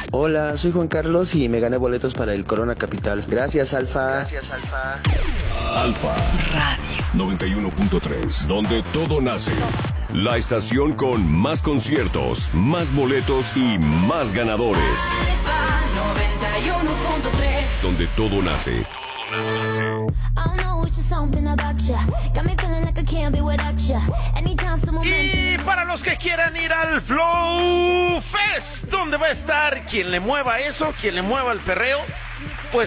Hola, soy Juan Carlos y me gané boletos para el Corona Capital. Gracias, Alfa. Alfa Radio 91.3, donde todo nace. La estación con más conciertos, más boletos y más ganadores. Alfa 91.3, donde todo nace. Y para los que quieran ir al Flow Fest, ¿dónde va a estar? Quien le mueva eso, quien le mueva el perreo,